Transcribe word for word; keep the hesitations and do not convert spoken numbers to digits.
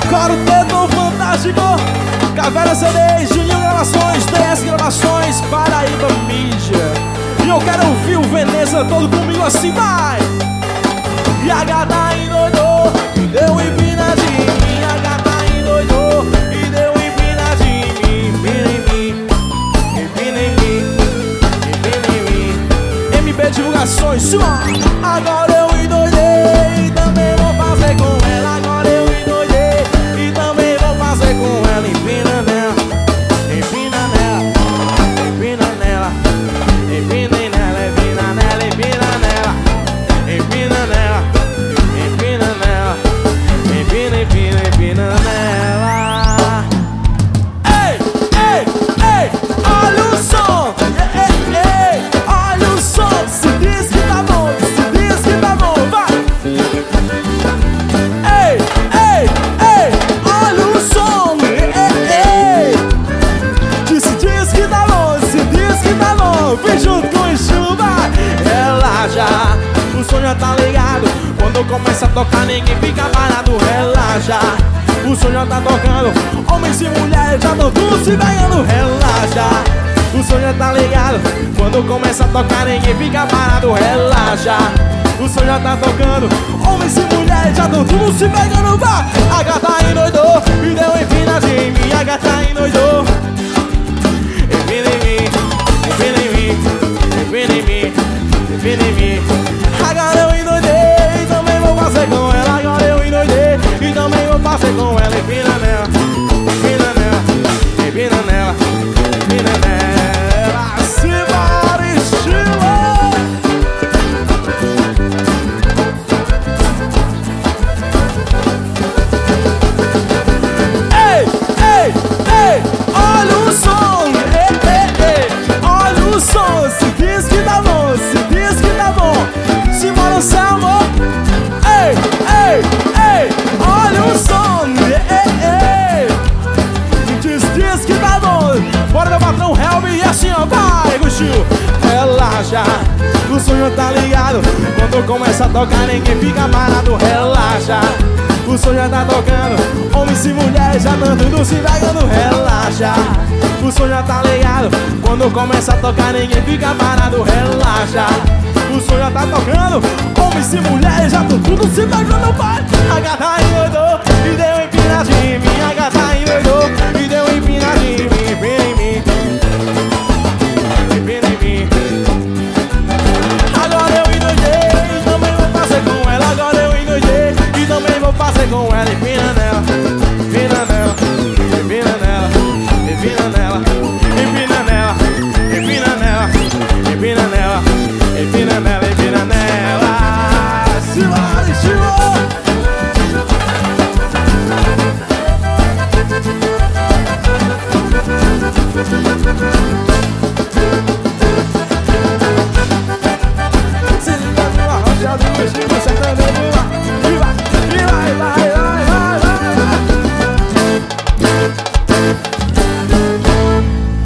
Coro todo fantástico, Caverna C Ds, Juninho Gravações, T S Gravações, Paraíba Mídia. E eu quero ouvir o Veneza todo comigo assim, vai! E a gata endoidou, e deu empinadinha em mim. A gata endoidou, e deu empinadinha em mim. Empina em mim, empina em mim, empina em mim. M B Divulgações, sim. Agora eu endoidei e também vou fazer com ela. Agora eu endoidei e também vou fazer com ela. Empina nela, empina nela, empina nela, empina nela, empina nela, empina nela, empina nela, empina nela, empina, empina, empina nela. Ei, ei, ei, olha o som. Ei, ei, ei, olha o som. Se diz que tá bom, se diz que tá bom, vai. Ei, ei, ei, olha o som. Ei, ei, ei. Se diz que tá bom, se diz que tá bom, vem junto com o estilo, vai. Relaxa, o som já tá ligado. Quando começa a tocar ninguém fica parado. Relaxa, o som já tá tocando. Homens e mulheres já tão tudo se pegando. Relaxa, o som já tá ligado. Quando começa a tocar ninguém fica parado. Relaxa, o som já tá tocando. Homens e mulheres já tão tudo se pegando. Vai! A gata endoidou e deu empinadinha em mim. A gata endoidou. Empina em mim, empina em mim, empina em mim, empina em mim. Agora eu endoidei e também vou fazer com ela. Agora eu endoidei e também vou fazer com ela. Empina nela, empina nela, empina nela, empina nela. Simbora, estilo! Ei, ei, ei, olha o som. Ei, ei, ei, olha o som. Se diz que tá bom, se diz que tá bom. Simbora o céu, amor. Ei, ei, ei, olha o som. Ei, ei, ei. Diz, diz que tá bom. Bora, meu patrão, help me. E assim, ó, vai, Gustil. Relaxa, o som já tá ligado. Quando começa a tocar ninguém fica parado. Relaxa, o som já tá tocando. Homens e mulheres já tão tudo se pegando. Relaxa, o som já tá ligado. Quando começa a tocar ninguém fica parado. Relaxa, o som já tá tocando. Homens e mulheres já tão tudo se pegando. Vai, a gata